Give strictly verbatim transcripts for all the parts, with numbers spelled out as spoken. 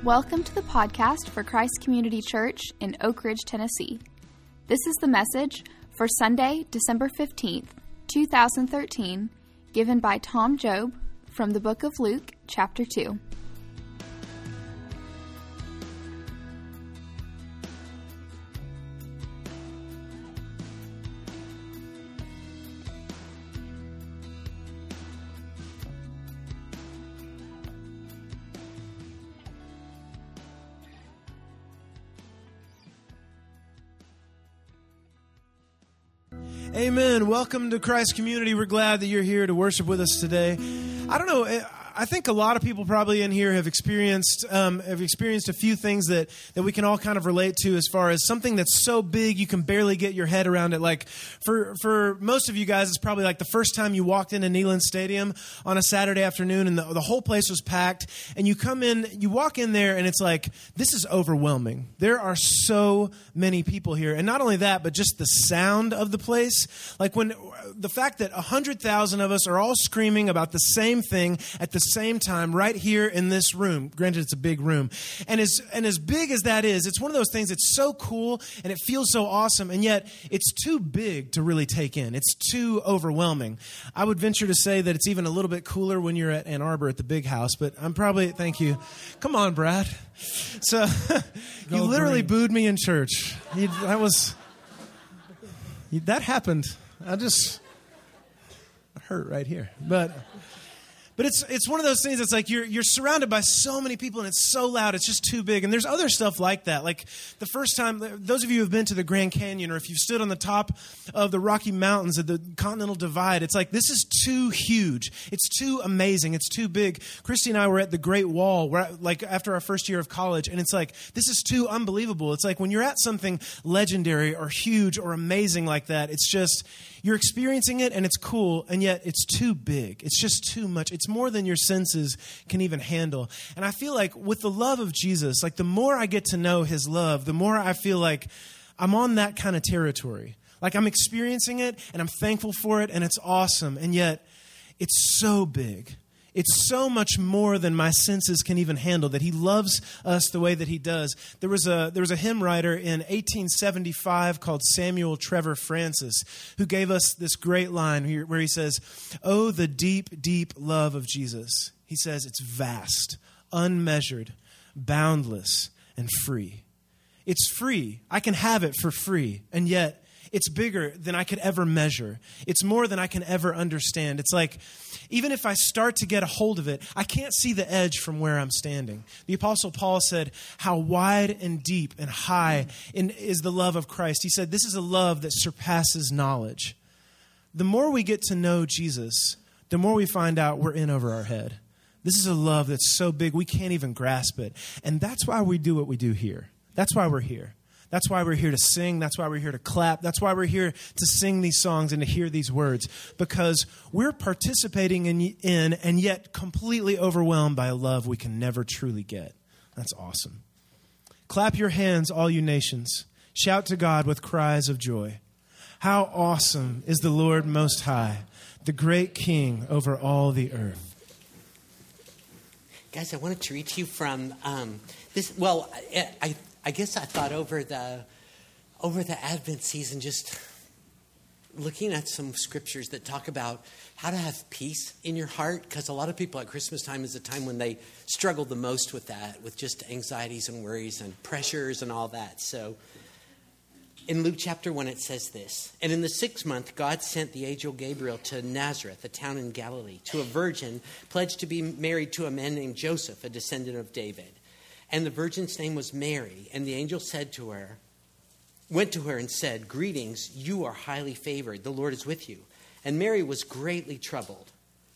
Welcome to the podcast for Christ Community Church in Oak Ridge, Tennessee. This is the message for Sunday, December fifteenth, twenty thirteen, given by Tom Job from the book of Luke, chapter two. Amen. Welcome to Christ Community. We're glad that you're here to worship with us today. I don't know. I think a lot of people probably in here have experienced um, have experienced a few things that, that we can all kind of relate to, as far as something that's so big you can barely get your head around it. Like for for most of you guys, it's probably like the first time you walked into Neyland Stadium on a Saturday afternoon, and the, the whole place was packed. And you come in, you walk in there, and it's like, this is overwhelming. There are so many people here, and not only that, but just the sound of the place. Like when the fact that a hundred thousand of us are all screaming about the same thing at the same time right here in this room. Granted, it's a big room. And as and as big as that is, it's one of those things that's so cool and it feels so awesome, and yet it's too big to really take in. It's too overwhelming. I would venture to say that it's even a little bit cooler when you're at Ann Arbor at the big house, but I'm probably, thank you. Come on, Brad. So you literally green. booed me in church. You, that was, you, that happened. I just hurt right here. But... But it's it's one of those things that's like you're you're surrounded by so many people and it's so loud, it's just too big. And there's other stuff like that. Like the first time, those of you who have been to the Grand Canyon, or if you've stood on the top of the Rocky Mountains at the Continental Divide, it's like, this is too huge. It's too amazing. It's too big. Christy and I were at the Great Wall, where, like after our first year of college, and it's like, this is too unbelievable. It's like when you're at something legendary or huge or amazing like that, it's just, you're experiencing it and it's cool, and yet it's too big. It's just too much. It's more than your senses can even handle. And I feel like with the love of Jesus, like the more I get to know his love, the more I feel like I'm on that kind of territory. Like I'm experiencing it and I'm thankful for it and it's awesome. And yet it's so big. It's so much more than my senses can even handle, that he loves us the way that he does. There was a there was a hymn writer in eighteen seventy-five called Samuel Trevor Francis who gave us this great line where he says, "Oh, the deep, deep love of Jesus." He says it's vast, unmeasured, boundless, and free. It's free. I can have it for free, and yet it's bigger than I could ever measure. It's more than I can ever understand. It's like, even if I start to get a hold of it, I can't see the edge from where I'm standing. The Apostle Paul said, how wide and deep and high in, is the love of Christ. He said, this is a love that surpasses knowledge. The more we get to know Jesus, the more we find out we're in over our head. This is a love that's so big we can't even grasp it. And that's why we do what we do here. That's why we're here. That's why we're here to sing. That's why we're here to clap. That's why we're here to sing these songs and to hear these words, because we're participating in, in and yet completely overwhelmed by a love we can never truly get. That's awesome. Clap your hands, all you nations. Shout to God with cries of joy. How awesome is the Lord Most High, the great King over all the earth. Guys, I wanted to read to you from um, this. Well, I, I I guess I thought over the over the Advent season, just looking at some scriptures that talk about how to have peace in your heart, because a lot of people at Christmas time is a time when they struggle the most with that, with just anxieties and worries and pressures and all that. So in Luke chapter one, it says this: "And in the sixth month, God sent the angel Gabriel to Nazareth, a town in Galilee, to a virgin pledged to be married to a man named Joseph, a descendant of David. And the virgin's name was Mary. And the angel said to her, went to her and said, 'Greetings, you are highly favored. The Lord is with you.' And Mary was greatly troubled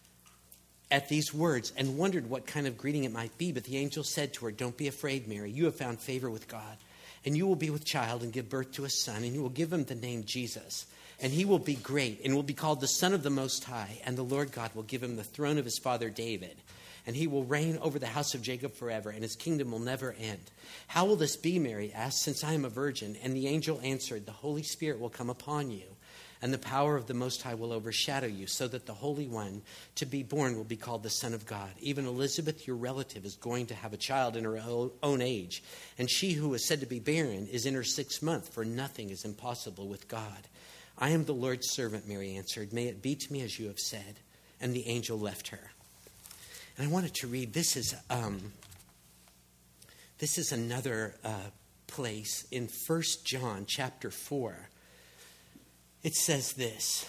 at these words and wondered what kind of greeting it might be. But the angel said to her, 'Don't be afraid, Mary. You have found favor with God. And you will be with child and give birth to a son. And you will give him the name Jesus. And he will be great and will be called the Son of the Most High. And the Lord God will give him the throne of his father David. And he will reign over the house of Jacob forever, and his kingdom will never end.' 'How will this be?' Mary asked, 'since I am a virgin?' And the angel answered, 'The Holy Spirit will come upon you, and the power of the Most High will overshadow you, so that the Holy One to be born will be called the Son of God. Even Elizabeth, your relative, is going to have a child in her own age, and she who is said to be barren is in her sixth month, for nothing is impossible with God. I am the Lord's servant, Mary answered. May it be to me as you have said. And the angel left her. And I wanted to read, this is, um, this is another uh, place in First John chapter four. It says this: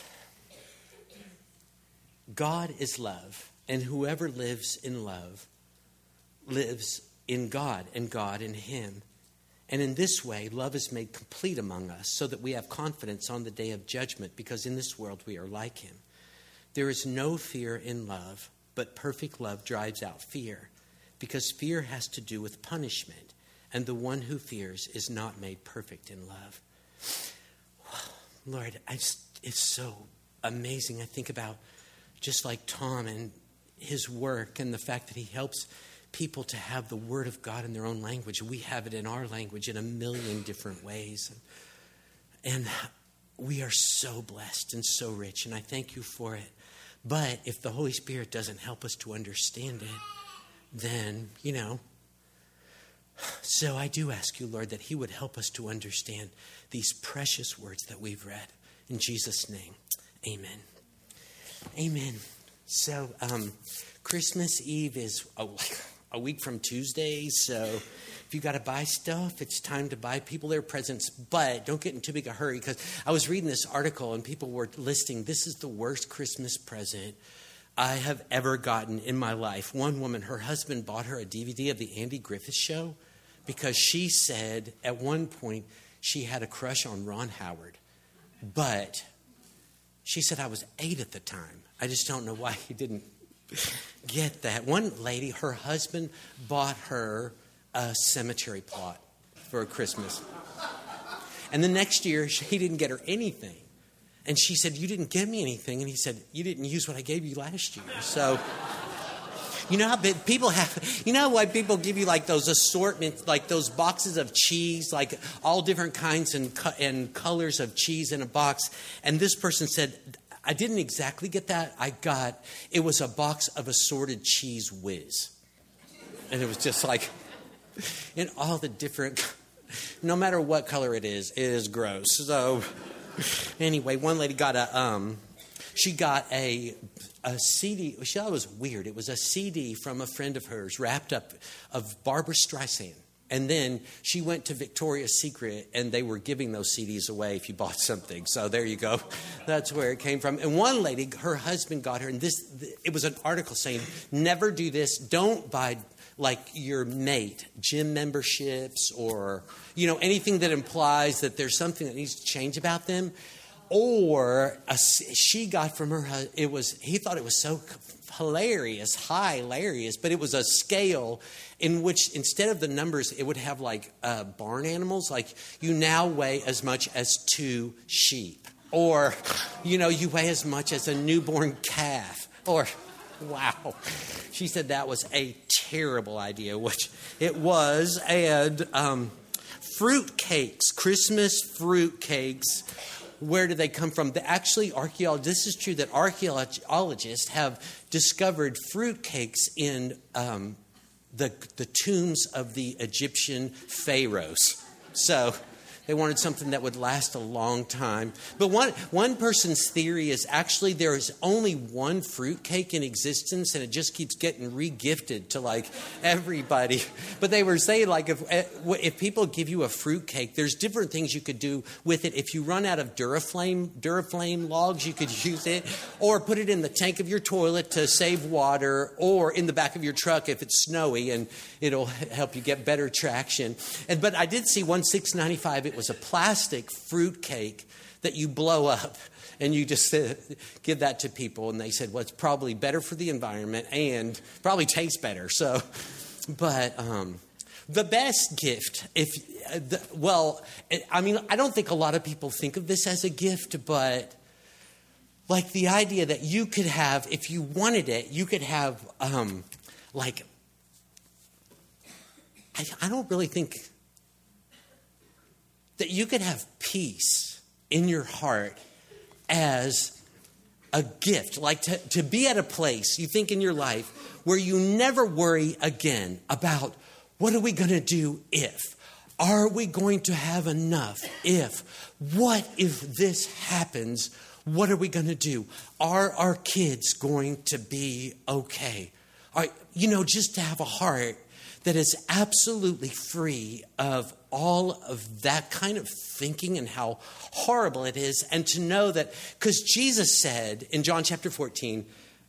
God is love, and whoever lives in love lives in God, and God in him. And in this way, love is made complete among us, so that we have confidence on the day of judgment, because in this world we are like him. There is no fear in love, but perfect love drives out fear, because fear has to do with punishment, and the one who fears is not made perfect in love. Lord, I just, it's so amazing. I think about just like Tom and his work and the fact that he helps people to have the Word of God in their own language. We have it in our language in a million different ways. And, and we are so blessed and so rich, and I thank you for it. But if the Holy Spirit doesn't help us to understand it, then, you know, so I do ask you, Lord, that he would help us to understand these precious words that we've read. In Jesus' name, amen. Amen. So um, Christmas Eve is a, a week from Tuesday, so if you got to buy stuff, it's time to buy people their presents. But don't get in too big a hurry, because I was reading this article and people were listing, this is the worst Christmas present I have ever gotten in my life. One woman, her husband bought her a D V D of the Andy Griffith Show because she said at one point she had a crush on Ron Howard. But she said I was eight at the time. I just don't know why he didn't get that. One lady, her husband bought her a cemetery plot for Christmas. And the next year, he didn't get her anything. And she said, you didn't give me anything. And he said, you didn't use what I gave you last year. So, you know how big people have, you know why people give you like those assortments, like those boxes of cheese, like all different kinds and, and colors of cheese in a box. And this person said, I didn't exactly get that. I got, it was a box of assorted cheese whiz. And it was just like, in all the different, no matter what color it is, it is gross. So anyway, one lady got a, um, she got a, a C D. She thought it was weird. It was a C D from a friend of hers wrapped up of Barbra Streisand. And then she went to Victoria's Secret, and they were giving those C Ds away if you bought something. So there you go. That's where it came from. And one lady, her husband got her, and this, it was an article saying, never do this. Don't buy, like, your mate gym memberships or, you know, anything that implies that there's something that needs to change about them. Or a, she got from her, it was, he thought it was so hilarious, high hilarious, but it was a scale in which instead of the numbers, it would have like uh, barn animals, like you now weigh as much as two sheep, or, you know, you weigh as much as a newborn calf, or, wow. She said that was a terrible idea, which it was, and um, fruit cakes, Christmas fruit cakes. Where do they come from? The, actually, archaeologists, this is true that archaeologists have discovered fruitcakes in um, the, the tombs of the Egyptian pharaohs. So they wanted something that would last a long time. But one one person's theory is actually there is only one fruitcake in existence, and it just keeps getting re-gifted to like everybody. But they were saying like if if people give you a fruitcake, there's different things you could do with it. If you run out of Duraflame Duraflame logs, you could use it, or put it in the tank of your toilet to save water, or in the back of your truck if it's snowy, and it'll help you get better traction. And but I did see one six ninety-five. It was a plastic fruit cake that you blow up, and you just uh, give that to people. And they said, well, it's probably better for the environment and probably tastes better. So, but um, the best gift, if uh, the, well, I mean, I don't think a lot of people think of this as a gift, but like the idea that you could have, if you wanted it, you could have um, like, I, I don't really think that you could have peace in your heart as a gift, like to, to be at a place you think in your life where you never worry again about what are we going to do if? Are we going to have enough if? What if this happens? What are we going to do? Are our kids going to be okay? Are, you know, just to have a heart that is absolutely free of all of that kind of thinking and how horrible it is. And to know that, because Jesus said in John chapter fourteen,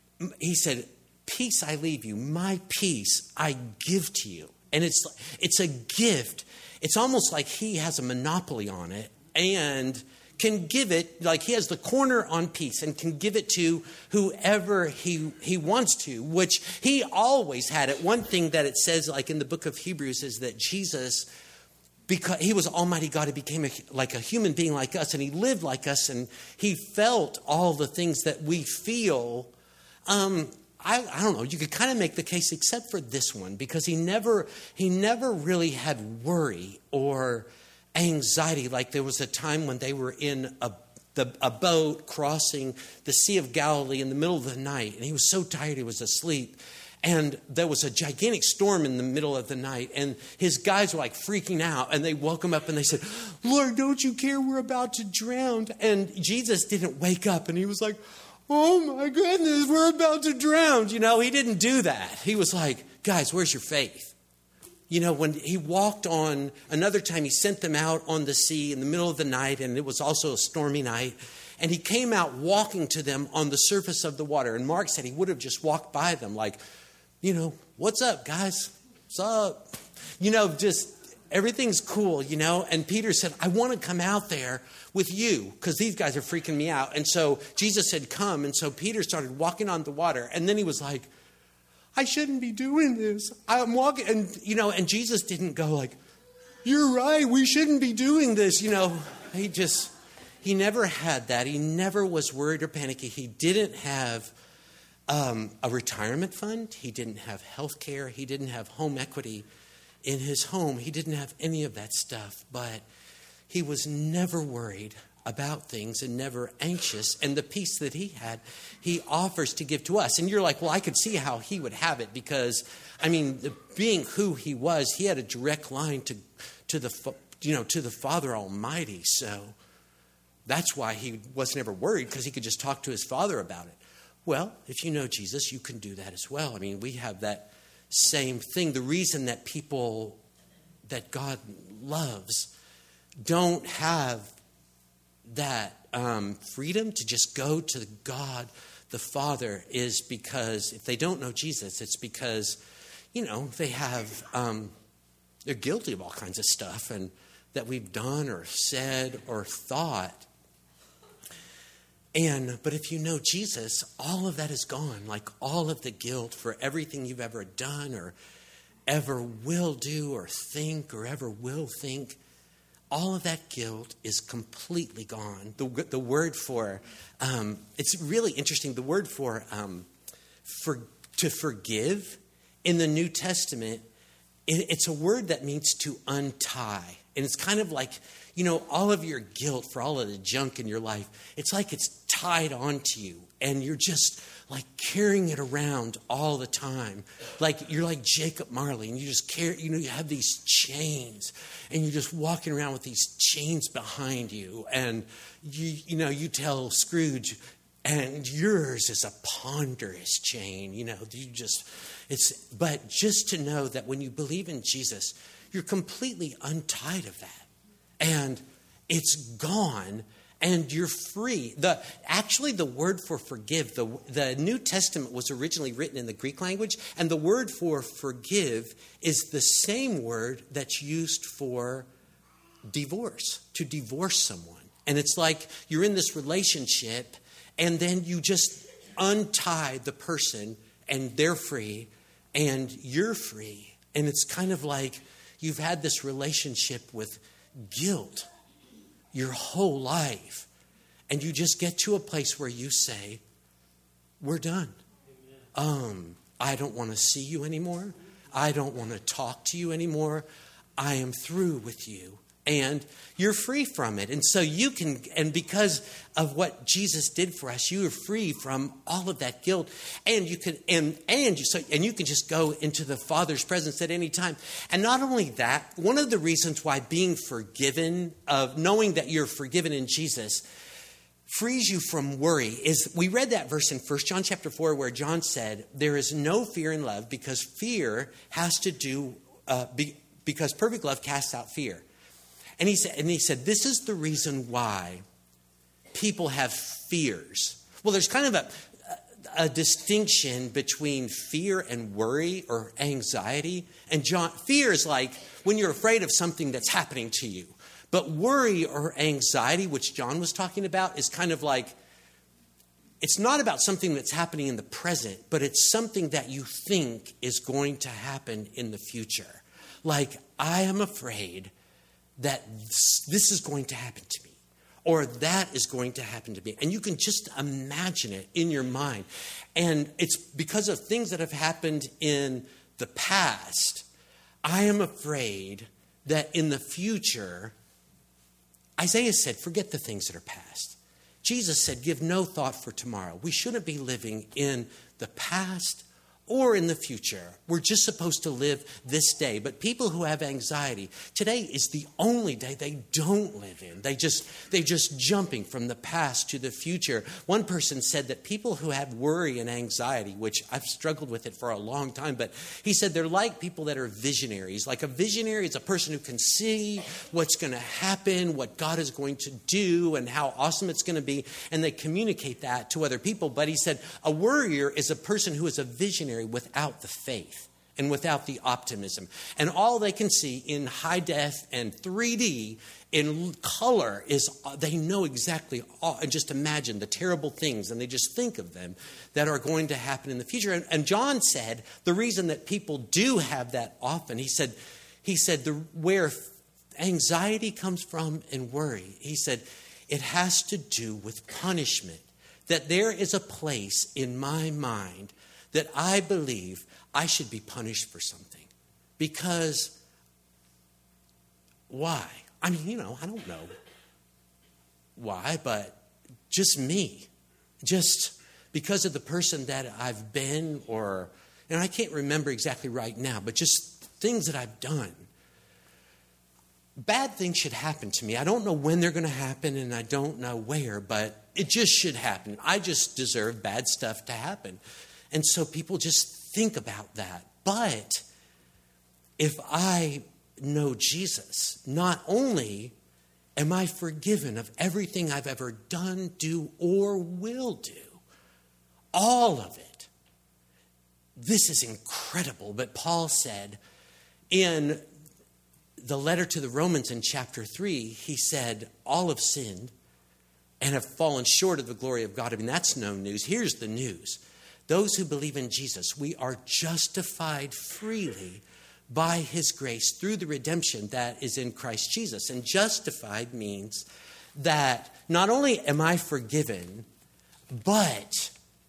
he said, peace I leave you, my peace I give to you. And it's it's a gift. It's almost like he has a monopoly on it and can give it, like he has the corner on peace and can give it to whoever he he wants to, which he always had it. One thing that it says, like in the book of Hebrews, is that Jesus, because he was Almighty God, he became a, like a human being like us, and he lived like us, and he felt all the things that we feel. Um, I, I don't know, you could kind of make the case except for this one, because he never he never really had worry or anxiety. Like there was a time when they were in a, the, a boat crossing the Sea of Galilee in the middle of the night, and he was so tired he was asleep. And there was a gigantic storm in the middle of the night, and his guys were like freaking out, and they woke him up and they said, Lord, don't you care? We're about to drown. And Jesus didn't wake up, and he was like, oh my goodness, we're about to drown. You know, he didn't do that. He was like, guys, where's your faith? You know, when he walked on, another time he sent them out on the sea in the middle of the night, and it was also a stormy night. And he came out walking to them on the surface of the water. And Mark said he would have just walked by them like, you know, what's up, guys? What's up? You know, just everything's cool, you know. And Peter said, I want to come out there with you because these guys are freaking me out. And so Jesus said, come. And so Peter started walking on the water. And then he was like, I shouldn't be doing this. I'm walking. And, you know, and Jesus didn't go like, you're right, we shouldn't be doing this. You know, he just, he never had that. He never was worried or panicky. He didn't have um, a retirement fund. He didn't have health care. He didn't have home equity in his home. He didn't have any of that stuff. But he was never worried about things and never anxious. And the peace that he had, he offers to give to us. And you're like, well, I could see how he would have it because, I mean, being who he was, he had a direct line to, to the, you know, to the Father Almighty. So that's why he was never worried, because he could just talk to his Father about it. Well, if you know Jesus, you can do that as well. I mean, we have that same thing. The reason that people that God loves don't have that um, freedom to just go to God the Father is because if they don't know Jesus, it's because, you know, they have, um, they're guilty of all kinds of stuff and that we've done or said or thought. And, but if you know Jesus, all of that is gone. Like all of the guilt for everything you've ever done or ever will do or think or ever will think. All of that guilt is completely gone. The, the word for, um, it's really interesting, the word for, um, for to forgive in the New Testament, it, it's a word that means to untie. And it's kind of like, you know, all of your guilt for all of the junk in your life, it's like it's tied onto you. And you're just like carrying it around all the time. Like you're like Jacob Marley and you just carry, you know, you have these chains and you're just walking around with these chains behind you. And you, you know, you tell Scrooge, and yours is a ponderous chain, you know, you just, it's, but just to know that when you believe in Jesus, you're completely untied of that. And it's gone. And you're free. The actually, the word for forgive, the, the New Testament was originally written in the Greek language, and the word for forgive is the same word that's used for divorce, to divorce someone. And it's like you're in this relationship, and then you just untie the person, and they're free, and you're free. And it's kind of like you've had this relationship with guilt your whole life. And you just get to a place where you say, we're done. Um, I don't want to see you anymore. I don't want to talk to you anymore. I am through with you. and you're free from it. And so you can, and because of what Jesus did for us, you are free from all of that guilt. And you can, and and you, so, and you can just go into the Father's presence at any time. And not only that, one of the reasons why being forgiven, of knowing that you're forgiven in Jesus, frees you from worry is, we read that verse in First John chapter four, where John said, there is no fear in love, because fear has to do, uh, be, because perfect love casts out fear. And he said, and he said, this is the reason why people have fears. Well, there's kind of a, a distinction between fear and worry or anxiety. And John, fear is like when you're afraid of something that's happening to you. But worry or anxiety, which John was talking about, is kind of like, it's not about something that's happening in the present, but it's something that you think is going to happen in the future. Like, I am afraid that this is going to happen to me, or that is going to happen to me. And you can just imagine it in your mind. And it's because of things that have happened in the past. I am afraid that in the future, Isaiah said, forget the things that are past. Jesus said, give no thought for tomorrow. We shouldn't be living in the past or in the future. We're just supposed to live this day. But people who have anxiety, today is the only day they don't live in. They just, they're just jumping from the past to the future. One person said that people who have worry and anxiety, which I've struggled with it for a long time, but he said they're like people that are visionaries. Like a visionary is a person who can see what's going to happen, what God is going to do, and how awesome it's going to be, and they communicate that to other people. But he said a worrier is a person who is a visionary without the faith and without the optimism. And all they can see in high def and three D in color is they know exactly all, and just imagine the terrible things, and they just think of them that are going to happen in the future. And, and John said the reason that people do have that often, he said, he said the where anxiety comes from and worry, he said it has to do with punishment. That there is a place in my mind that I believe I should be punished for something. Because why? I mean, you know, I don't know why, but just me. Just because of the person that I've been, or, and I can't remember exactly right now, but just things that I've done. Bad things should happen to me. I don't know when they're going to happen, and I don't know where, but it just should happen. I just deserve bad stuff to happen. And so people just think about that. But if I know Jesus, not only am I forgiven of everything I've ever done, do, or will do, all of it. This is incredible. But Paul said in the letter to the Romans in chapter three, he said, all have sinned and have fallen short of the glory of God. I mean, that's no news. Here's the news. Those who believe in Jesus, we are justified freely by his grace through the redemption that is in Christ Jesus. And justified means that not only am I forgiven, but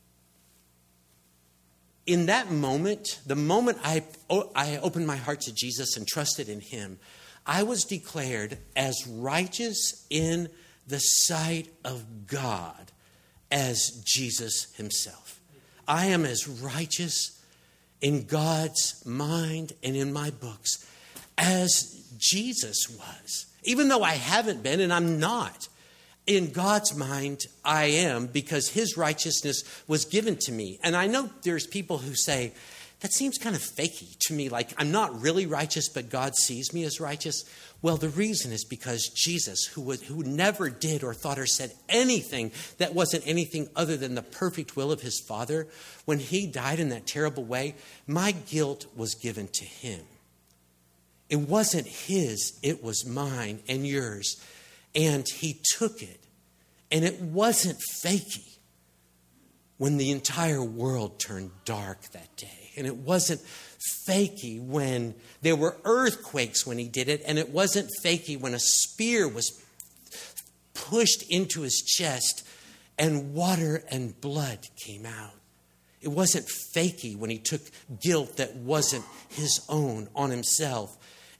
in that moment, the moment I, I opened my heart to Jesus and trusted in him, I was declared as righteous in the sight of God as Jesus himself. I am as righteous in God's mind and in my books as Jesus was. Even though I haven't been, and I'm not, in God's mind, I am, because his righteousness was given to me. And I know there's people who say, that seems kind of fakey to me, like I'm not really righteous, but God sees me as righteous. Well, the reason is because Jesus, who was, who never did or thought or said anything that wasn't anything other than the perfect will of his Father, when he died in that terrible way, my guilt was given to him. It wasn't his, it was mine and yours. And he took it. And it wasn't fakey when the entire world turned dark that day. And it wasn't fakey when there were earthquakes when he did it. And it wasn't fakey when a spear was pushed into his chest and water and blood came out. It wasn't fakey when he took guilt that wasn't his own on himself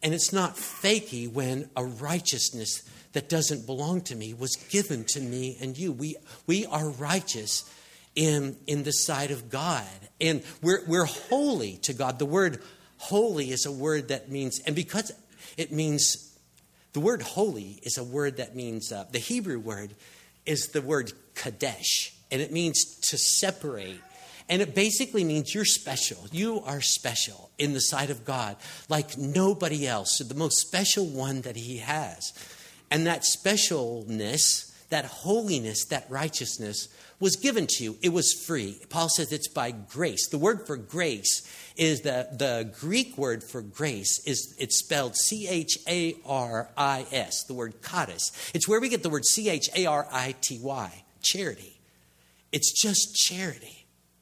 And it's not fakey when a righteousness that doesn't belong to me was given to me and you. We we are righteous in, in the sight of God. And we're we're holy to God. The word holy is a word that means, and because it means, the word holy is a word that means, uh, the Hebrew word is the word kadesh. And it means to separate. And it basically means you're special. You are special in the sight of God like nobody else. So the most special one that he has. And that specialness, that holiness, that righteousness was given to you. It was free. Paul says it's by grace. The word for grace is the, the Greek word for grace is it's spelled C H A R I S, the word charis. It's where we get the word C H A R I T Y, charity. It's just charity.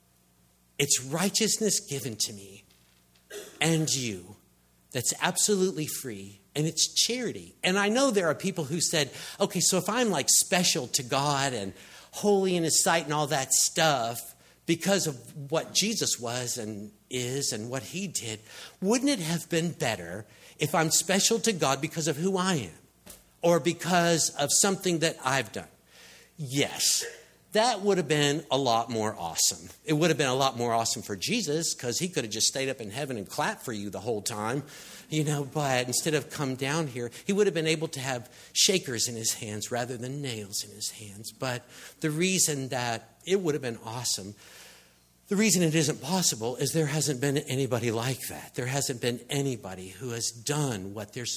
It's righteousness given to me and you that's absolutely free, and it's charity. And I know there are people who said, okay, so if I'm like special to God and holy in his sight and all that stuff because of what Jesus was and is and what he did, wouldn't it have been better if I'm special to God because of who I am or because of something that I've done? Yes. That would have been a lot more awesome. It would have been a lot more awesome for Jesus because he could have just stayed up in heaven and clapped for you the whole time, you know, but instead of come down here, he would have been able to have shakers in his hands rather than nails in his hands. But the reason that it would have been awesome, the reason it isn't possible is there hasn't been anybody like that. There hasn't been anybody who has done what they're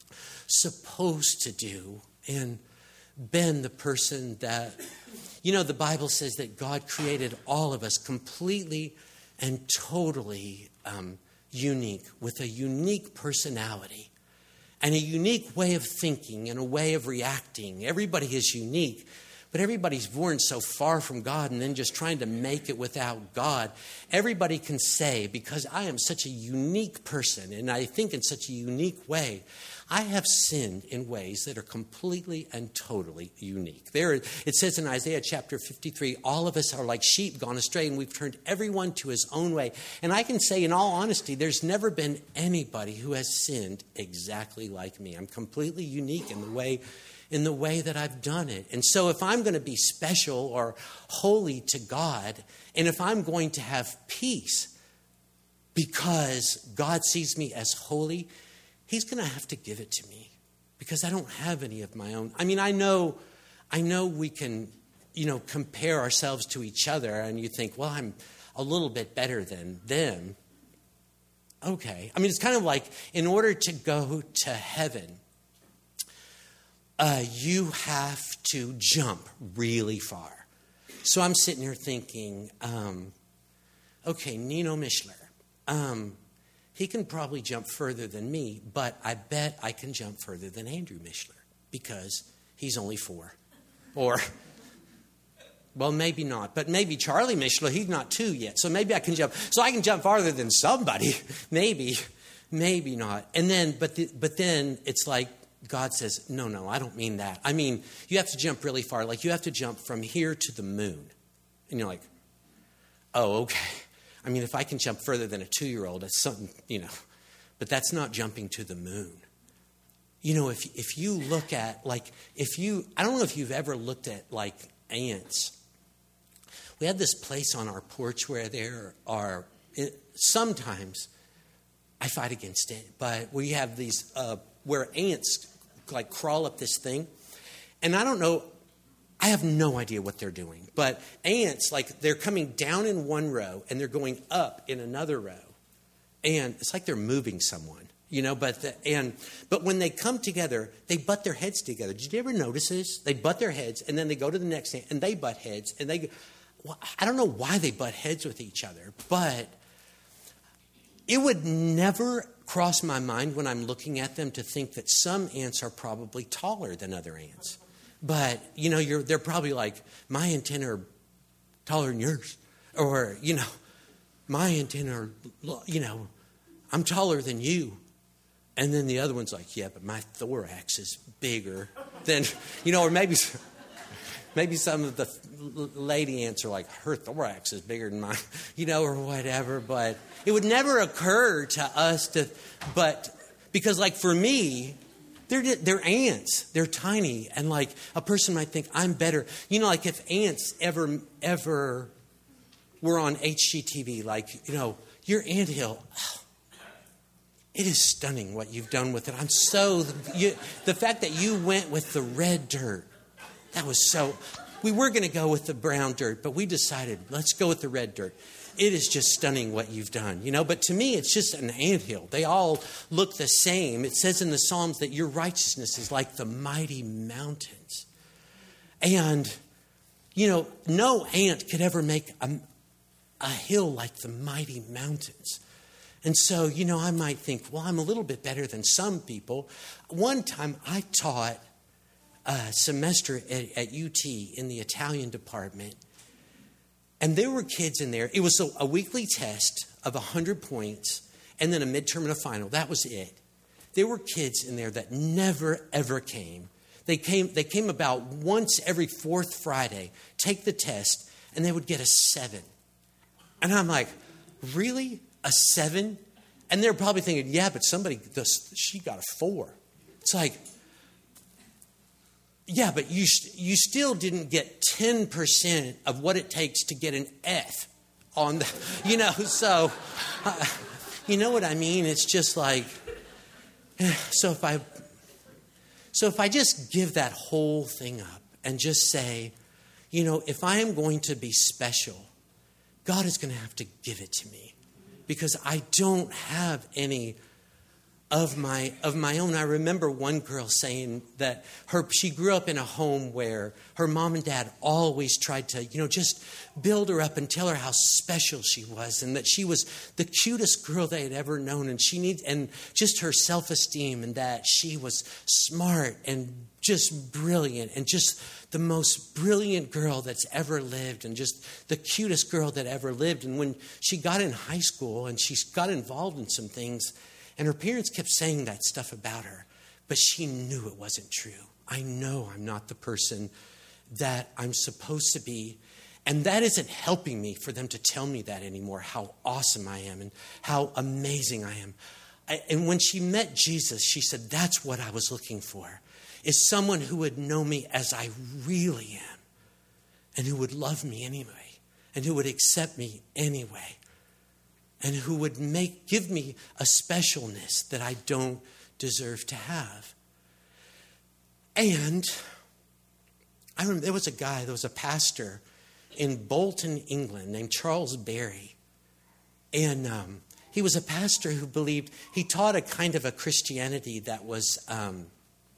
supposed to do and been the person that... You know, the Bible says that God created all of us completely and totally um, unique, with a unique personality and a unique way of thinking and a way of reacting. Everybody is unique, but everybody's born so far from God and then just trying to make it without God. Everybody can say, because I am such a unique person and I think in such a unique way, I have sinned in ways that are completely and totally unique. There, it says in Isaiah chapter fifty-three, all of us are like sheep gone astray, and we've turned everyone to his own way. And I can say in all honesty, there's never been anybody who has sinned exactly like me. I'm completely unique in the way, in the way that I've done it. And so if I'm going to be special or holy to God, and if I'm going to have peace because God sees me as holy, he's going to have to give it to me because I don't have any of my own. I mean, I know, I know we can, you know, compare ourselves to each other and you think, well, I'm a little bit better than them. Okay. I mean, it's kind of like in order to go to heaven, uh, you have to jump really far. So I'm sitting here thinking, um, okay, Nino Mishler, um, he can probably jump further than me, but I bet I can jump further than Andrew Mishler because he's only four. Or, well, maybe not, but maybe Charlie Mishler, he's not two yet, so maybe I can jump. So I can jump farther than somebody. Maybe, maybe not. And then, but the, but then it's like God says, no, no, I don't mean that. I mean, you have to jump really far. Like you have to jump from here to the moon. And you're like, oh, okay. I mean, if I can jump further than a two-year-old, that's something, you know. But that's not jumping to the moon. You know, if if you look at, like, if you, I don't know if you've ever looked at, like, ants. We have this place on our porch where there are, sometimes, I fight against it, but we have these, uh, where ants, like, crawl up this thing. And I don't know, I have no idea what they're doing. But ants, like, they're coming down in one row and they're going up in another row. And it's like they're moving someone, you know. But the, and but when they come together, they butt their heads together. Did you ever notice this? They butt their heads and then they go to the next ant and they butt heads. And they, well, I don't know why they butt heads with each other. But it would never cross my mind when I'm looking at them to think that some ants are probably taller than other ants. But, you know, you're, they're probably like, my antennae are taller than yours. Or, you know, my antennae are, you know, I'm taller than you. And then the other one's like, yeah, but my thorax is bigger than, you know, or maybe maybe some of the lady ants are like, her thorax is bigger than mine, you know, or whatever. But it would never occur to us to, but Because like for me, they're, they're ants. They're tiny. And like a person might think, I'm better. You know, like if ants ever, ever were on H G T V, like, you know, your anthill, oh, it is stunning what you've done with it. I'm so, you, the fact that you went with the red dirt, that was so, we were going to go with the brown dirt, but we decided, let's go with the red dirt. It is just stunning what you've done, you know. But to me, it's just an anthill. They all look the same. It says in the Psalms that your righteousness is like the mighty mountains. And, you know, no ant could ever make a, a hill like the mighty mountains. And so, you know, I might think, well, I'm a little bit better than some people. One time I taught a semester at, at U T in the Italian department. And there were kids in there. It was a, a weekly test of one hundred points and then a midterm and a final. That was it. There were kids in there that never, ever came. They came, they came about once every fourth Friday, take the test, and they would get a seven. And I'm like, really? A seven? And they're probably thinking, yeah, but somebody, she got a four. It's like, yeah, but you you still didn't get ten percent of what it takes to get an F on the, you know, so, uh, you know what I mean? It's just like, so if I, so if I just give that whole thing up and just say, you know, if I am going to be special, God is going to have to give it to me because I don't have any of my of my own. I remember one girl saying that her she grew up in a home where her mom and dad always tried to, you know, just build her up and tell her how special she was and that she was the cutest girl they had ever known, and she needs and just her self-esteem and that she was smart and just brilliant and just the most brilliant girl that's ever lived and just the cutest girl that ever lived. And when she got in high school and she got involved in some things, and her parents kept saying that stuff about her, but she knew it wasn't true. I know I'm not the person that I'm supposed to be. And that isn't helping me for them to tell me that anymore, how awesome I am and how amazing I am. I, and when she met Jesus, she said, that's what I was looking for, is someone who would know me as I really am and who would love me anyway and who would accept me anyway. And who would make give me a specialness that I don't deserve to have. And I remember there was a guy, there was a pastor in Bolton, England, named Charles Berry. And um, he was a pastor who believed, he taught a kind of a Christianity that was, um,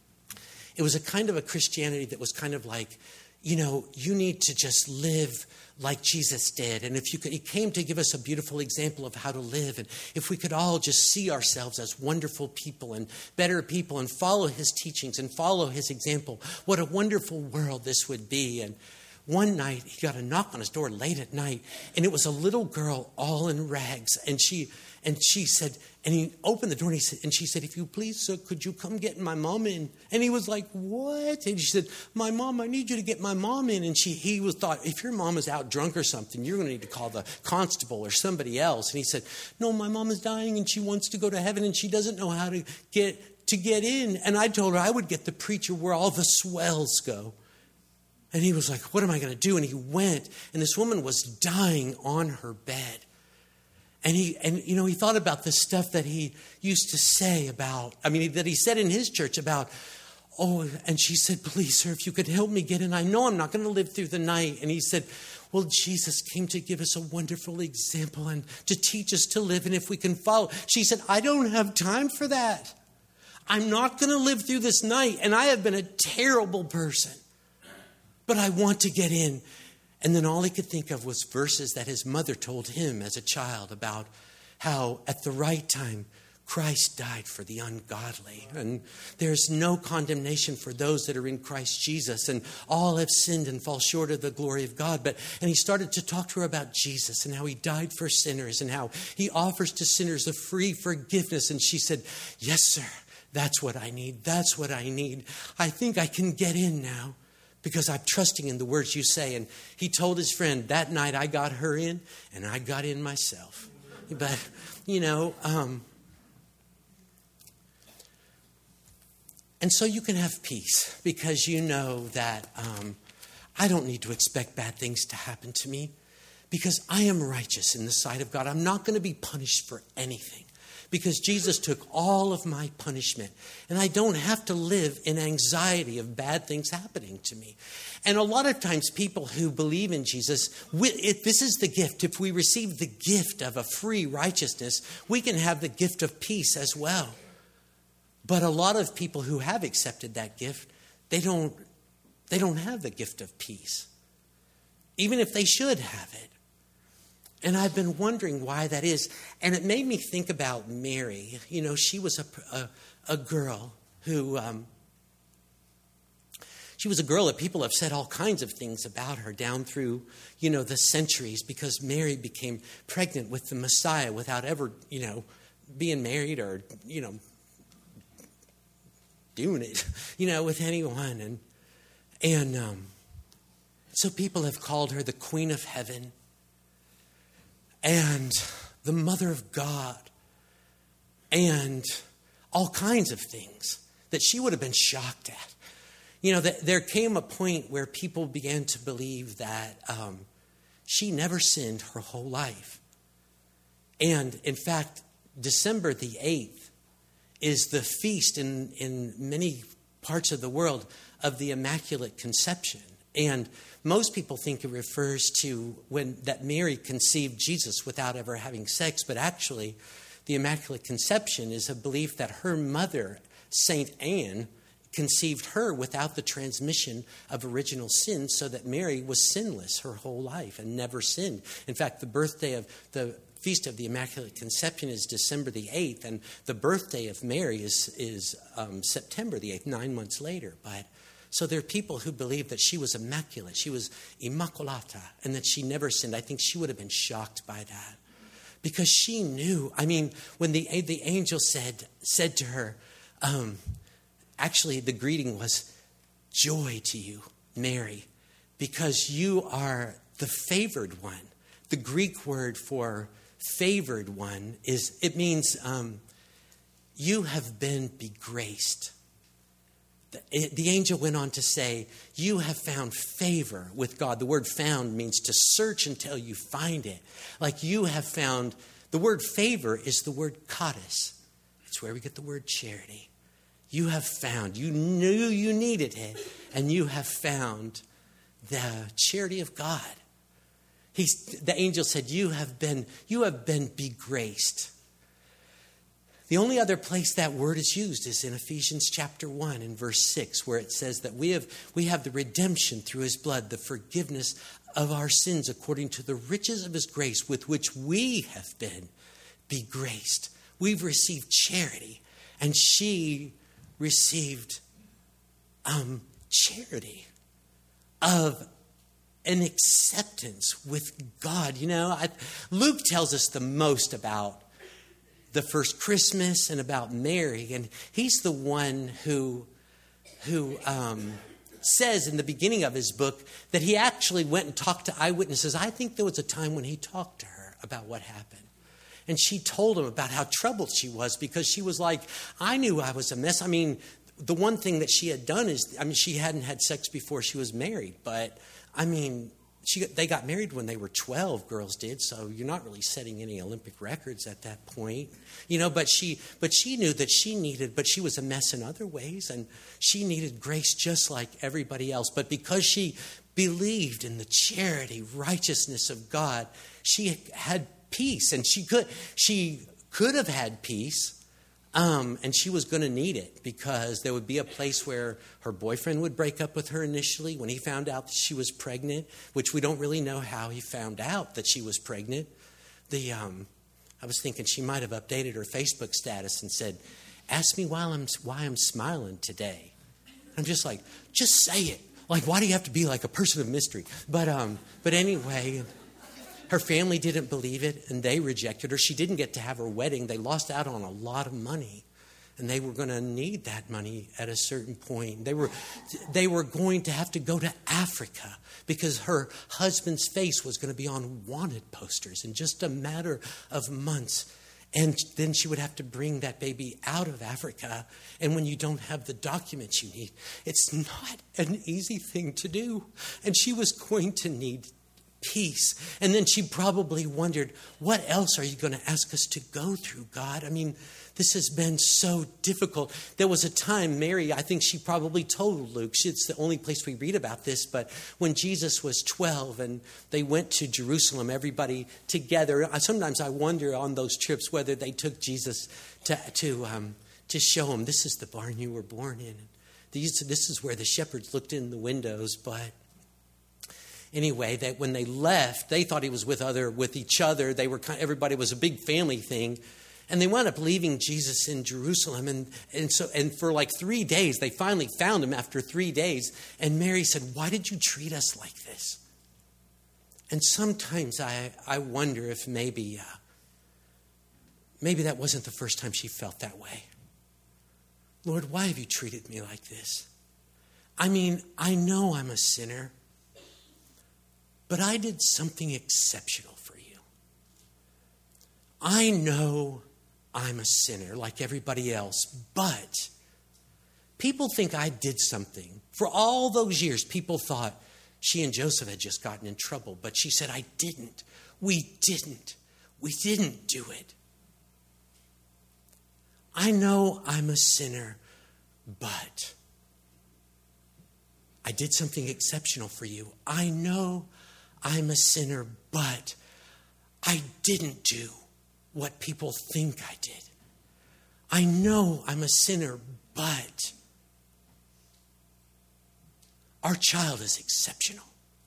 it was a kind of a Christianity that was kind of like, you know, you need to just live like Jesus did. And if you could, he came to give us a beautiful example of how to live. And if we could all just see ourselves as wonderful people and better people and follow his teachings and follow his example, what a wonderful world this would be. And one night he got a knock on his door late at night, and it was a little girl all in rags. And she and she said, and he opened the door and he said, and she said, if you please, sir, could you come get my mom in? And he was like, what? And she said, my mom, I need you to get my mom in. And she he was thought, if your mom is out drunk or something, you're going to need to call the constable or somebody else. And he said, no, my mom is dying and she wants to go to heaven and she doesn't know how to get to get in. And I told her I would get the preacher where all the swells go. And he was like, what am I going to do? And he went, and this woman was dying on her bed. And he, and you know, he thought about the stuff that he used to say about, I mean, that he said in his church about, oh, and she said, please, sir, if you could help me get in. I know I'm not going to live through the night. And he said, well, Jesus came to give us a wonderful example and to teach us to live. And if we can follow, she said, I don't have time for that. I'm not going to live through this night. And I have been a terrible person, but I want to get in. And then all he could think of was verses that his mother told him as a child about how at the right time Christ died for the ungodly. And there's no condemnation for those that are in Christ Jesus. And all have sinned and fall short of the glory of God. But and he started to talk to her about Jesus and how he died for sinners and how he offers to sinners a free forgiveness. And she said, yes, sir, that's what I need. That's what I need. I think I can get in now, because I'm trusting in the words you say. And he told his friend, that night I got her in and I got in myself. But, you know, um, And so you can have peace because you know that um, I don't need to expect bad things to happen to me because I am righteous in the sight of God. I'm not going to be punished for anything because Jesus took all of my punishment. And I don't have to live in anxiety of bad things happening to me. And a lot of times people who believe in Jesus, we, it, this is the gift. If we receive the gift of a free righteousness, we can have the gift of peace as well. But a lot of people who have accepted that gift, they don't, they don't have the gift of peace, even if they should have it. And I've been wondering why that is. And it made me think about Mary. You know, she was a, a, a girl who, um, she was a girl that people have said all kinds of things about her down through, you know, the centuries, because Mary became pregnant with the Messiah without ever, you know, being married or, you know, doing it, you know, with anyone. And, and um, so people have called her the Queen of Heaven and the Mother of God and all kinds of things that she would have been shocked at. You know, that there came a point where people began to believe that um, she never sinned her whole life. And in fact, December the eighth is the feast in, in many parts of the world of the Immaculate Conception. And most people think it refers to when that Mary conceived Jesus without ever having sex. But actually, the Immaculate Conception is a belief that her mother, Saint Anne, conceived her without the transmission of original sin, so that Mary was sinless her whole life and never sinned. In fact, the birthday of the Feast of the Immaculate Conception is December the eighth, and the birthday of Mary is, is um, September the eighth, nine months later. But so there are people who believe that she was immaculate, she was Immaculata, and that she never sinned. I think she would have been shocked by that because she knew. I mean, when the the angel said said to her, um, actually the greeting was, "Joy to you, Mary, because you are the favored one." The Greek word for favored one is, it means um, you have been begraced. The, the angel went on to say, you have found favor with God. The word found means to search until you find it. Like you have found, the word favor is the word charis. It's where we get the word charity. You have found, you knew you needed it, and you have found the charity of God. He's, the angel said, you have been, you have been begraced. The only other place that word is used is in Ephesians chapter one and verse six, where it says that we have, we have the redemption through his blood, the forgiveness of our sins according to the riches of his grace with which we have been begraced. We've received charity, and she received um, charity of an acceptance with God. You know, I, Luke tells us the most about the first Christmas and about Mary, and he's the one who who um, says in the beginning of his book that he actually went and talked to eyewitnesses. I think there was a time when he talked to her about what happened. And she told him about how troubled she was because she was like, I knew I was a mess. I mean, the one thing that she had done is, I mean, she hadn't had sex before she was married, but I mean, she, they got married when they were twelve, girls did, so you're not really setting any Olympic records at that point. You know, but she but she knew that she needed, but she was a mess in other ways, and she needed grace just like everybody else. But because she believed in the charity, righteousness of God, she had peace, and she could she could have had peace. Um, and she was going to need it because there would be a place where her boyfriend would break up with her initially when he found out that she was pregnant, which we don't really know how he found out that she was pregnant. The um, I was thinking she might have updated her Facebook status and said, ask me why I'm, why I'm smiling today. I'm just like, just say it. Like, why do you have to be like a person of mystery? But um, but anyway, her family didn't believe it, and they rejected her. She didn't get to have her wedding. They lost out on a lot of money, and they were going to need that money at a certain point. They were, they were going to have to go to Africa because her husband's face was going to be on wanted posters in just a matter of months. And then she would have to bring that baby out of Africa. And when you don't have the documents you need, it's not an easy thing to do. And she was going to need peace. And then she probably wondered, what else are you going to ask us to go through, God? I mean, this has been so difficult. There was a time, Mary, I think she probably told Luke, it's the only place we read about this, but when Jesus was twelve and they went to Jerusalem, everybody together, sometimes I wonder on those trips whether they took Jesus to to um, to show him, this is the barn you were born in. These, this is where the shepherds looked in the windows, but anyway, that when they left, they thought he was with other with each other. They were kind, everybody was a big family thing. And they wound up leaving Jesus in Jerusalem. And, and so and for like three days, they finally found him after three days. And Mary said, why did you treat us like this? And sometimes I, I wonder if maybe, uh, maybe that wasn't the first time she felt that way. Lord, why have you treated me like this? I mean, I know I'm a sinner, but I did something exceptional for you. I know I'm a sinner like everybody else, but people think I did something. For all those years, people thought she and Joseph had just gotten in trouble, but she said, I didn't. We didn't. We didn't do it. I know I'm a sinner, but I did something exceptional for you. I know I'm a sinner, but I didn't do what people think I did. I know I'm a sinner, but our child is exceptional.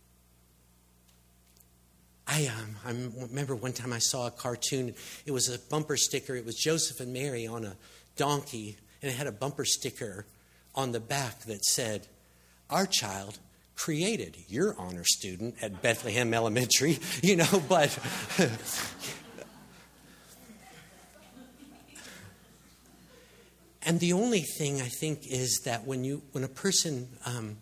I um, I remember one time I saw a cartoon. It was a bumper sticker. It was Joseph and Mary on a donkey, and it had a bumper sticker on the back that said, our child created your honor student at Bethlehem Elementary, you know, but and the only thing I think is that when you when a person um,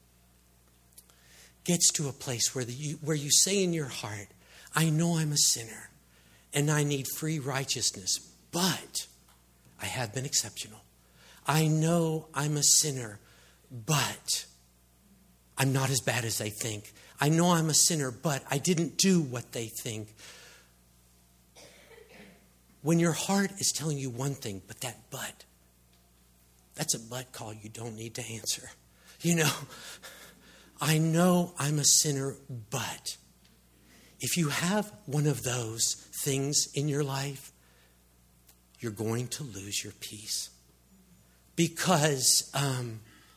gets to a place where the, you, where you say in your heart, I know I'm a sinner and I need free righteousness, but I have been exceptional. I know I'm a sinner, but I'm not as bad as they think. I know I'm a sinner, but I didn't do what they think. When your heart is telling you one thing, but that but, that's a but call you don't need to answer. You know, I know I'm a sinner, but if you have one of those things in your life, you're going to lose your peace. Because, um,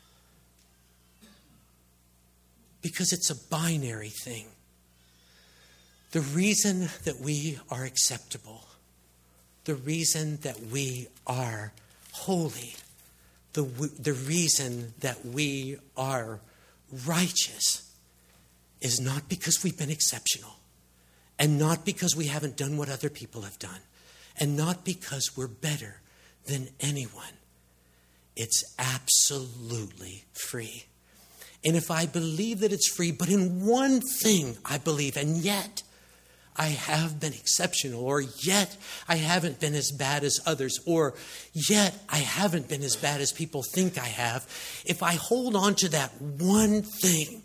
because it's a binary thing. The reason that we are acceptable, the reason that we are holy, the, the reason that we are righteous is not because we've been exceptional, and not because we haven't done what other people have done, and not because we're better than anyone. It's absolutely free. And if I believe that it's free, but in one thing I believe, and yet I have been exceptional, or yet I haven't been as bad as others, or yet I haven't been as bad as people think I have, if I hold on to that one thing,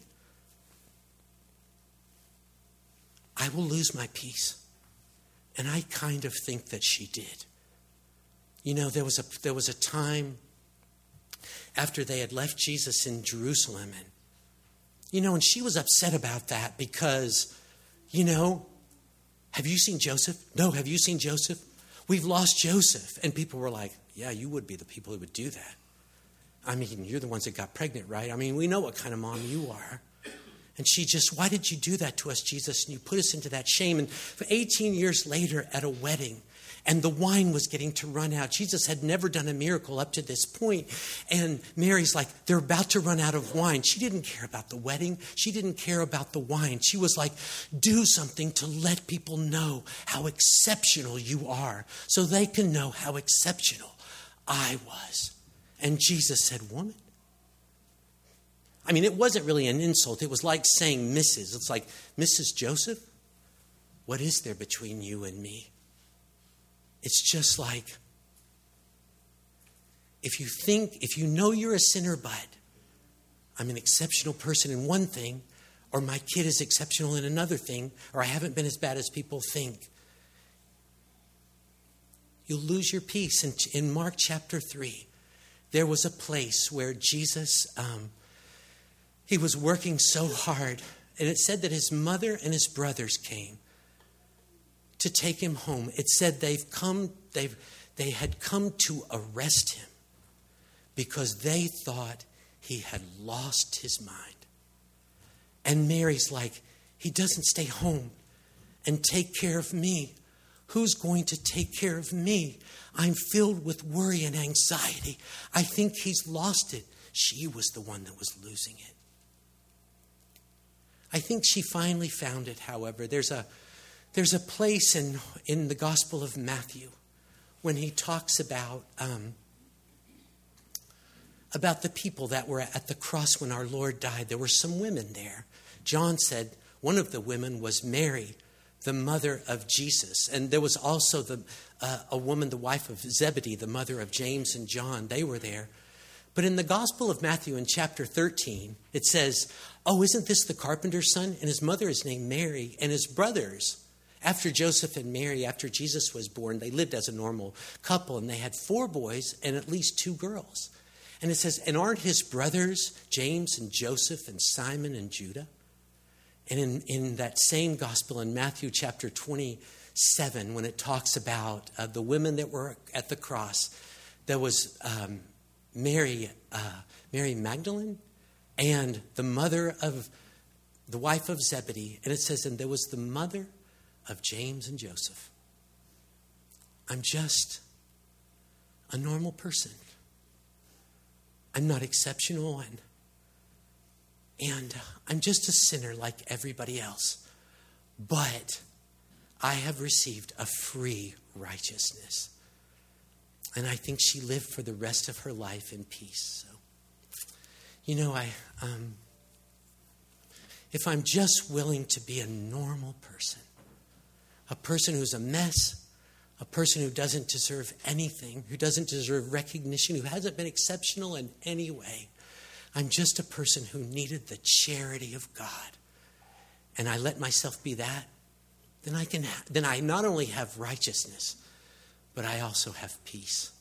I will lose my peace. And I kind of think that she did. You know, there was a there was a time after they had left Jesus in Jerusalem, and you know, and she was upset about that because, you know, have you seen Joseph? No, have you seen Joseph? We've lost Joseph. And people were like, yeah, you would be the people who would do that. I mean, you're the ones that got pregnant, right? I mean, we know what kind of mom you are. And she just, why did you do that to us, Jesus? And you put us into that shame. And for eighteen years later at a wedding, and the wine was getting to run out. Jesus had never done a miracle up to this point. And Mary's like, they're about to run out of wine. She didn't care about the wedding. She didn't care about the wine. She was like, do something to let people know how exceptional you are, so they can know how exceptional I was. And Jesus said, woman. I mean, it wasn't really an insult. It was like saying Missus It's like, Missus Joseph, what is there between you and me? It's just like, if you think, if you know you're a sinner, but I'm an exceptional person in one thing, or my kid is exceptional in another thing, or I haven't been as bad as people think, you'll lose your peace. In, in Mark chapter three, there was a place where Jesus, um, he was working so hard. And it said that his mother and his brothers came to take him home. It said they've come, they've, they had come to arrest him because they thought he had lost his mind. And Mary's like, he doesn't stay home and take care of me. Who's going to take care of me? I'm filled with worry and anxiety. I think he's lost it. She was the one that was losing it. I think she finally found it, however. There's a, there's a place in, in the Gospel of Matthew when he talks about, um, about the people that were at the cross when our Lord died. There were some women there. John said one of the women was Mary, the mother of Jesus. And there was also the, uh, a woman, the wife of Zebedee, the mother of James and John. They were there. But in the Gospel of Matthew in chapter thirteen, it says, oh, isn't this the carpenter's son? And his mother is named Mary. And his brothers, after Joseph and Mary, after Jesus was born, they lived as a normal couple. And they had four boys and at least two girls. And it says, and aren't his brothers James and Joseph and Simon and Judah? And in, in that same gospel in Matthew chapter twenty-seven, when it talks about uh, the women that were at the cross, there was um, Mary, uh, Mary Magdalene and the mother of the wife of Zebedee. And it says, and there was the mother of James and Joseph. I'm just a normal person. I'm not exceptional, and And I'm just a sinner like everybody else. But I have received a free righteousness. And I think she lived for the rest of her life in peace. So, you know, I um, if I'm just willing to be a normal person, a person who's a mess, a person who doesn't deserve anything, who doesn't deserve recognition, who hasn't been exceptional in any way, I'm just a person who needed the charity of God. And I let myself be that, then I can then I not only have righteousness, but I also have peace.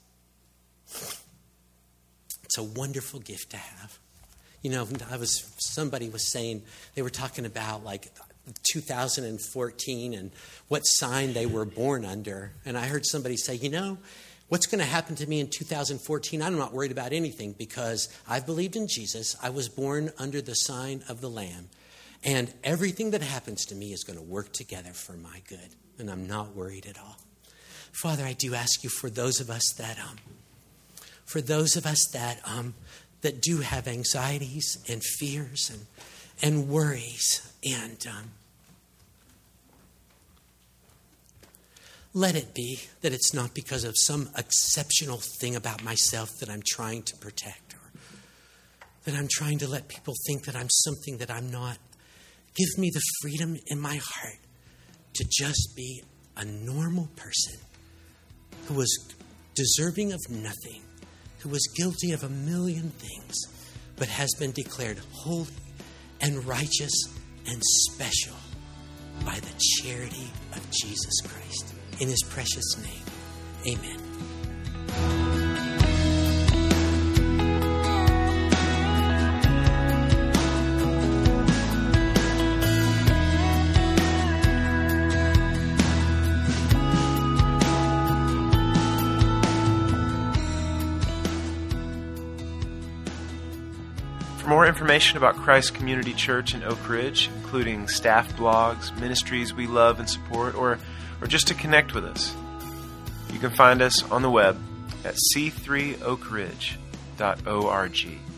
It's a wonderful gift to have. You know, I was somebody was saying, they were talking about like two thousand fourteen and what sign they were born under. And I heard somebody say, you know, what's going to happen to me in two thousand fourteen? I'm not worried about anything because I've believed in Jesus. I was born under the sign of the Lamb. And everything that happens to me is going to work together for my good. And I'm not worried at all. Father, I do ask you for those of us that, um, for those of us that, um, that do have anxieties and fears and, and worries, and um, let it be that it's not because of some exceptional thing about myself that I'm trying to protect, or that I'm trying to let people think that I'm something that I'm not. Give me the freedom in my heart to just be a normal person who was deserving of nothing, who was guilty of a million things, but has been declared holy and righteous and special by the charity of Jesus Christ. In his precious name, amen. For more information about Christ Community Church in Oak Ridge, including staff blogs, ministries we love and support, or or just to connect with us, you can find us on the web at c three oak ridge dot org.